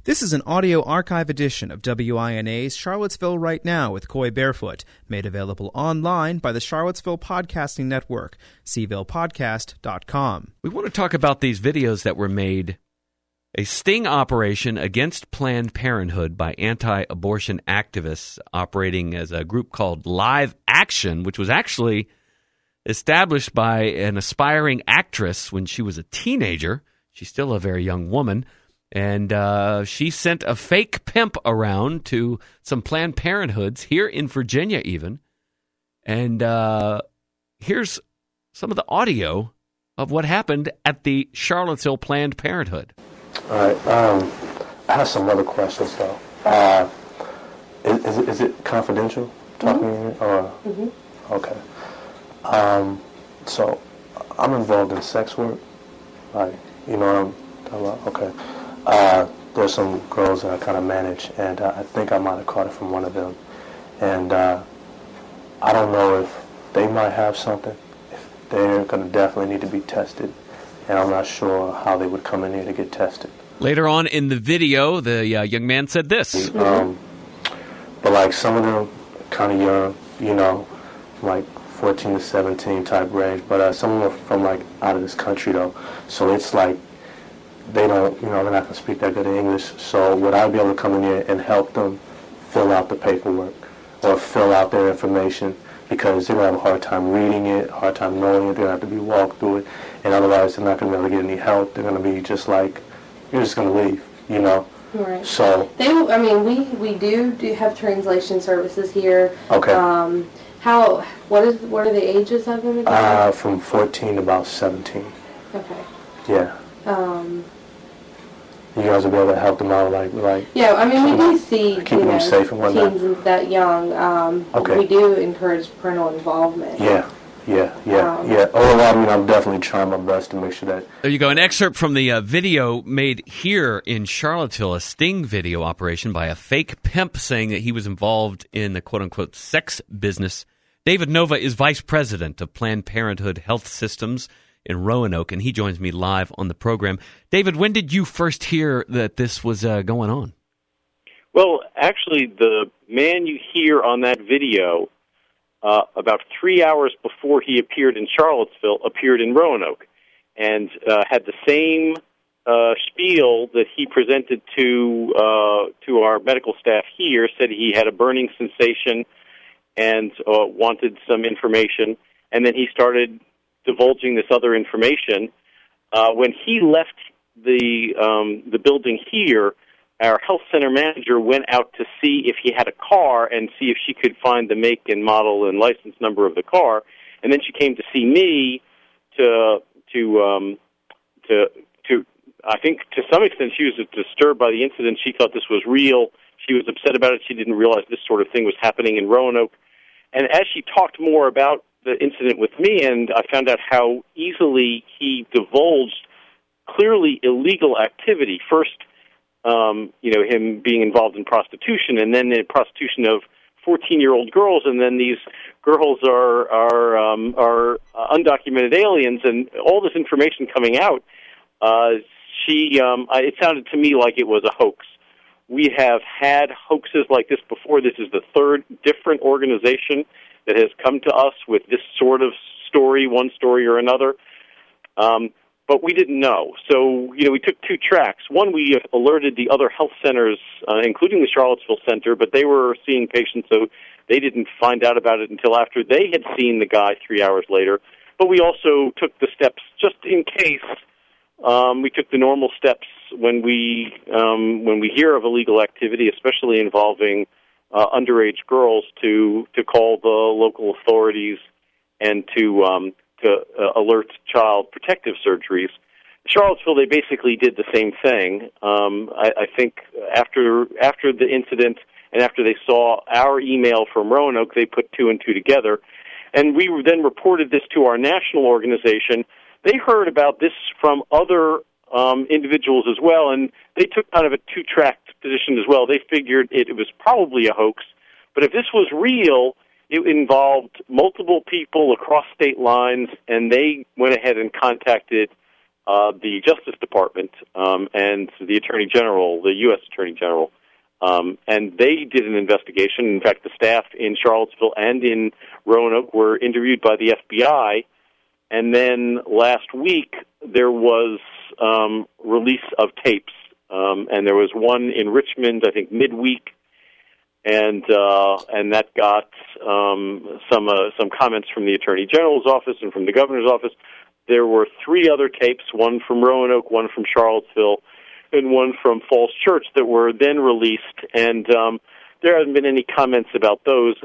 This is an audio archive edition of WINA's Charlottesville Right Now with Coy Barefoot, made available online by the Charlottesville Podcasting Network, cvillepodcast.com. We want to talk about these videos that were made, a sting operation against Planned Parenthood by anti-abortion activists operating as a group called Live Action, which was actually established by an aspiring actress when she was a teenager. She's still a very young woman. And she sent a fake pimp around to some Planned Parenthoods here in Virginia even. And here's some of the audio of what happened at the Charlottesville Planned Parenthood. All right. I have some other questions, though. Is it confidential talking? Or okay. So I'm involved in sex work. Like, you know what I'm talking about? Okay. There's some girls that I kind of manage, and I think I might have caught it from one of them. And I don't know if they might have something. If they're going to definitely need to be tested, and I'm not sure how they would come in here to get tested. Later on in the video, the young man said this. But like some of them kind of young, you know, like 14 to 17 type range. But some of them are from like out of this country though, so it's like they don't, you know, they're not going to speak that good English. So would I be able to come in here and help them fill out the paperwork or fill out their information? Because they're going to have a hard time reading it, hard time knowing it. They're going to have to be walked through it. And otherwise, they're not going to be able to get any help. They're going to be just like, you're just going to leave, you know? Right. So we do have translation services here. Okay. What are the ages of them again? From 14 to about 17. Okay. Yeah. You guys will be able to help them out, like. Yeah, I mean, we do see keeping them safe and whatnot. Teens that young. Okay. We do encourage parental involvement. Yeah. I'm definitely trying my best to make sure that. There you go. An excerpt from the video made here in Charlottesville, a sting video operation by a fake pimp saying that he was involved in the quote-unquote sex business. David Nova is vice president of Planned Parenthood Health Systems in Roanoke, and he joins me live on the program. David, when did you first hear that this was going on? Well, actually, the man you hear on that video, about 3 hours before he appeared in Charlottesville, appeared in Roanoke, and had the same spiel that he presented to our medical staff here. Said he had a burning sensation and wanted some information, and then he started divulging this other information. When he left the building here, our health center manager went out to see if he had a car and see if she could find the make and model and license number of the car. And then she came to see me to I think to some extent she was disturbed by the incident. She thought this was real. She was upset about it. She didn't realize this sort of thing was happening in Roanoke. And as she talked more about the incident with me, and I found out how easily he divulged clearly illegal activity. First, him being involved in prostitution, and then the prostitution of 14-year-old girls, and then these girls are undocumented aliens, and all this information coming out. It sounded to me like it was a hoax. We have had hoaxes like this before. This is the third different organization that has come to us with this sort of story, one story or another. But we didn't know. So, we took two tracks. One, we alerted the other health centers, including the Charlottesville Center, but they were seeing patients, so they didn't find out about it until after they had seen the guy 3 hours later. But we also took the steps just in case. We took the normal steps when we hear of illegal activity, especially involving underage girls, to call the local authorities and to alert child protective surgeries. Charlottesville, they basically did the same thing. I think after the incident and after they saw our email from Roanoke, they put two and two together. And we then reported this to our national organization. They heard about this from other individuals as well, and they took kind of a two-track position as well. They figured it was probably a hoax, but if this was real, it involved multiple people across state lines, and they went ahead and contacted the Justice Department, and the Attorney General, the U.S. Attorney General. And they did an investigation. In fact, the staff in Charlottesville and in Roanoke were interviewed by the FBI. And then last week, there was release of tapes. And there was one in Richmond, I think, midweek. And that got some comments from the Attorney General's office and from the Governor's office. There were 3 other tapes, one from Roanoke, one from Charlottesville, and one from Falls Church that were then released, and there hasn't been any comments about those.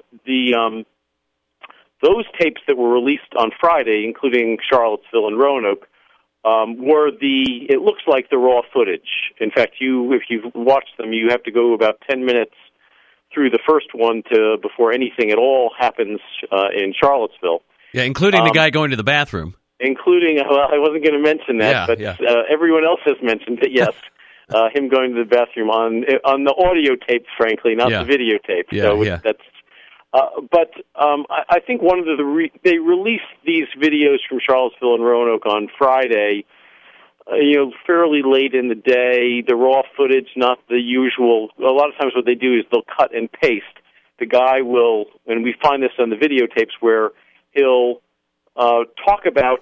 Those tapes that were released on Friday, including Charlottesville and Roanoke, it looks like the raw footage. In fact, if you've watched them, you have to go about 10 minutes through the first one before anything at all happens in Charlottesville. Yeah, including the guy going to the bathroom. Including, well, I wasn't going to mention that, but everyone else has mentioned it, yes. Him going to the bathroom on the audio tape, frankly, not the videotape. That's. But I think one of they released these videos from Charlottesville and Roanoke on Friday, fairly late in the day. The raw footage, not the usual. A lot of times what they do is they'll cut and paste. The guy will, and we find this on the videotapes where he'll talk about,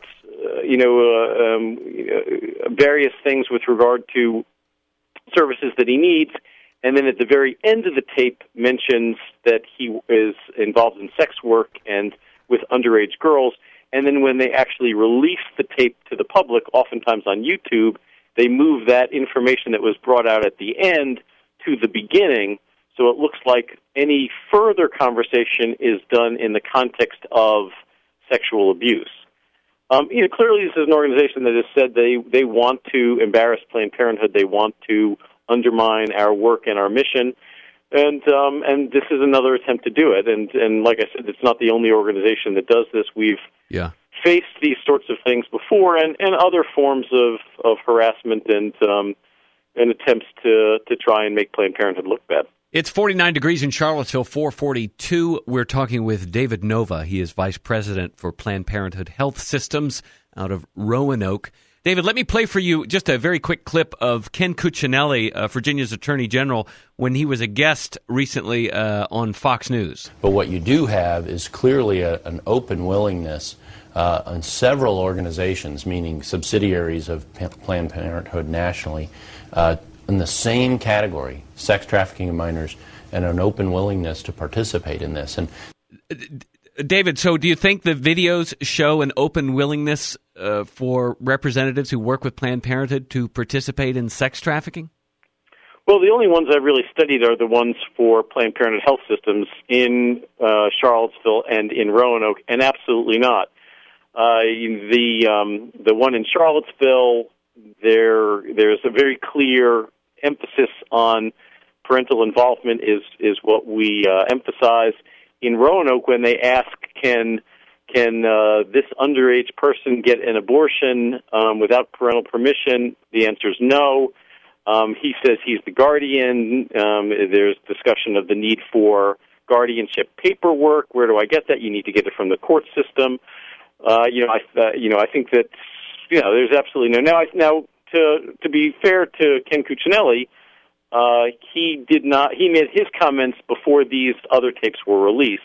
various things with regard to services that he needs, and then at the very end of the tape mentions that he is involved in sex work and with underage girls, and then when they actually release the tape to the public, oftentimes on YouTube, they move that information that was brought out at the end to the beginning, so it looks like any further conversation is done in the context of sexual abuse. Clearly this is an organization that has said they want to embarrass Planned Parenthood. They want to undermine our work and our mission, and this is another attempt to do it. And like I said, it's not the only organization that does this. We've faced these sorts of things before, and other forms of harassment and attempts to try and make Planned Parenthood look bad. It's 49 degrees in Charlottesville, 442. We're talking with David Nova. He is Vice President for Planned Parenthood Health Systems out of Roanoke. David, let me play for you just a very quick clip of Ken Cuccinelli, Virginia's Attorney General, when he was a guest recently on Fox News. But what you do have is clearly an open willingness on several organizations, meaning subsidiaries of Planned Parenthood nationally, in the same category, sex trafficking of minors, and an open willingness to participate in this. And David, so do you think the videos show an open willingness for representatives who work with Planned Parenthood to participate in sex trafficking? Well, the only ones I've really studied are the ones for Planned Parenthood Health Systems in Charlottesville and in Roanoke, and absolutely not. The one in Charlottesville, there's a very clear emphasis on parental involvement is what we emphasize. In Roanoke, when they ask, can this underage person get an abortion without parental permission, the answer is no. He says he's the guardian. There's discussion of the need for guardianship paperwork. Where do I get that? You need to get it from the court system. I think that there's absolutely no. Now, to be fair to Ken Cuccinelli, he made his comments before these other tapes were released.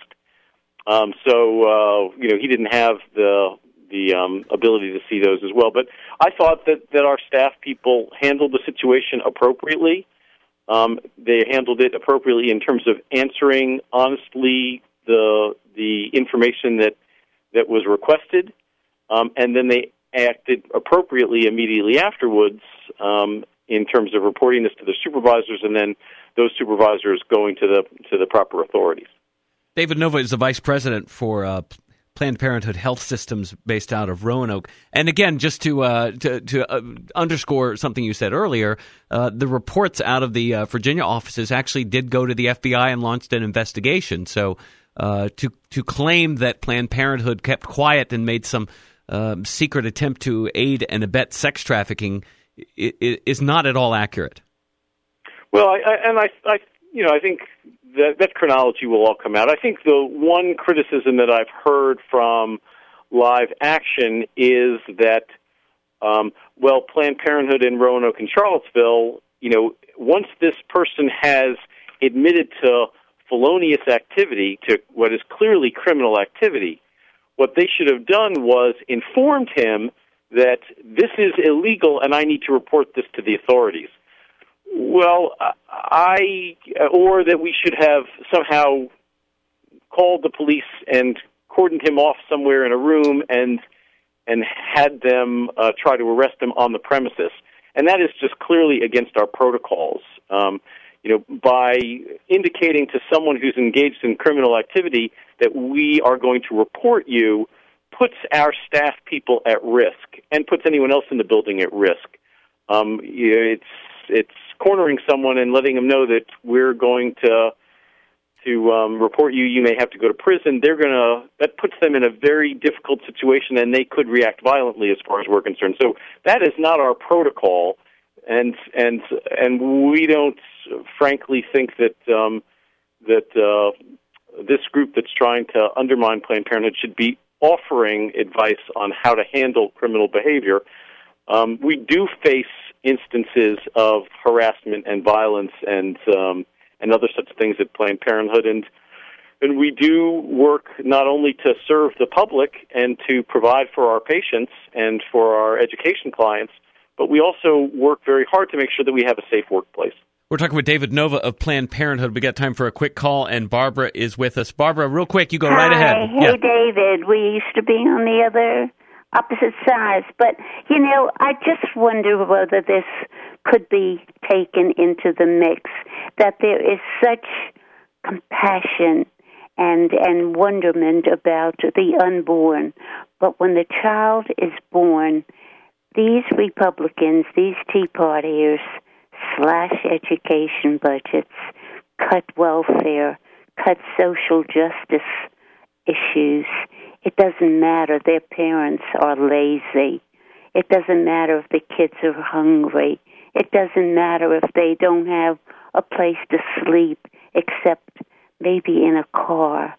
So he didn't have the ability to see those as well. But I thought that our staff people handled the situation appropriately. They handled it appropriately in terms of answering honestly the information that was requested, and then they acted appropriately immediately afterwards in terms of reporting this to the supervisors, and then those supervisors going to the proper authorities. David Nova is the Vice President for Planned Parenthood Health Systems based out of Roanoke. And again, just to underscore something you said earlier, the reports out of the Virginia offices actually did go to the FBI and launched an investigation. So to claim that Planned Parenthood kept quiet and made some secret attempt to aid and abet sex trafficking is not at all accurate. Well, I think that chronology will all come out. I think the one criticism that I've heard from Live Action is that Well, Planned Parenthood in Roanoke and Charlottesville, once this person has admitted to felonious activity, to what is clearly criminal activity, what they should have done was informed him that this is illegal and I need to report this to the authorities. Well, or that we should have somehow called the police and cordoned him off somewhere in a room and had them try to arrest him on the premises. And that is just clearly against our protocols. By indicating to someone who's engaged in criminal activity that we are going to report you puts our staff people at risk and puts anyone else in the building at risk. It's cornering someone and letting them know that we're going to report you. You may have to go to prison. That puts them in a very difficult situation, and they could react violently as far as we're concerned. So that is not our protocol, and we don't, frankly, think that this group that's trying to undermine Planned Parenthood should be offering advice on how to handle criminal behavior. We do face instances of harassment and violence and other such things at Planned Parenthood, and we do work not only to serve the public and to provide for our patients and for our education clients, but we also work very hard to make sure that we have a safe workplace. We're talking with David Nova of Planned Parenthood. We got time for a quick call, and Barbara is with us. Barbara, real quick, you go right ahead. Hey, David. We used to be on the other opposite sides, but, I just wonder whether this could be taken into the mix, that there is such compassion and wonderment about the unborn, but when the child is born, these Republicans, these Tea Partiers, slash education budgets, cut welfare, cut social justice issues. It doesn't matter. Their parents are lazy. It doesn't matter if the kids are hungry. It doesn't matter if they don't have a place to sleep except maybe in a car.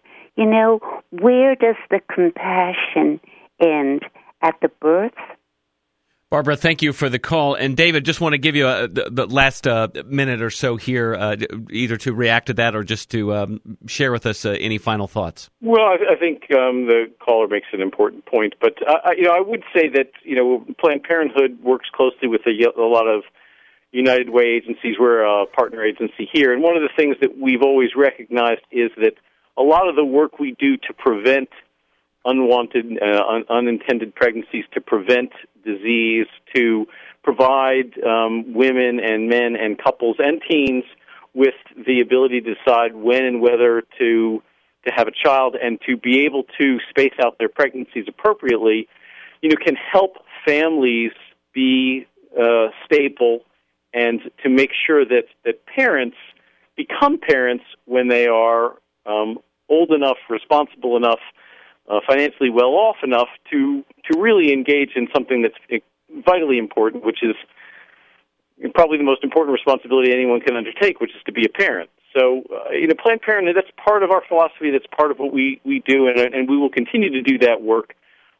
Where does the compassion end? At the birth? Barbara, thank you for the call. And David, just want to give you the last minute or so here, either to react to that or just to share with us any final thoughts. Well, I think the caller makes an important point, but I would say that Planned Parenthood works closely with a lot of United Way agencies. We're a partner agency here, and one of the things that we've always recognized is that a lot of the work we do to prevent unwanted, unintended pregnancies, to prevent disease, to provide women and men and couples and teens with the ability to decide when and whether to have a child and to be able to space out their pregnancies appropriately, can help families be stable and to make sure that parents become parents when they are old enough, responsible enough, financially well off enough to really engage in something that's vitally important, which is probably the most important responsibility anyone can undertake, which is to be a parent. So, Planned Parenthood, that's part of our philosophy, that's part of what we do, and we will continue to do that work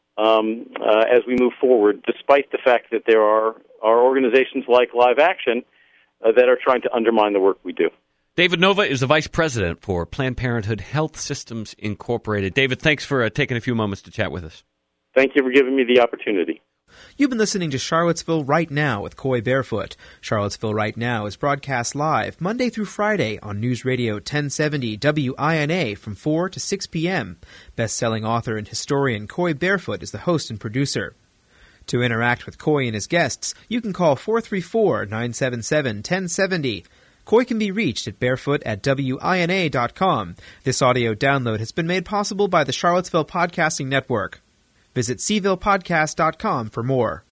as we move forward, despite the fact that there are organizations like Live Action that are trying to undermine the work we do. David Nova is the Vice President for Planned Parenthood Health Systems Incorporated. David, thanks for taking a few moments to chat with us. Thank you for giving me the opportunity. You've been listening to Charlottesville Right Now with Coy Barefoot. Charlottesville Right Now is broadcast live Monday through Friday on News Radio 1070 WINA from 4 to 6 p.m. Best-selling author and historian Coy Barefoot is the host and producer. To interact with Coy and his guests, you can call 434-977-1070. Coy can be reached at barefoot@wina.com. This audio download has been made possible by the Charlottesville Podcasting Network. Visit cvillepodcast.com for more.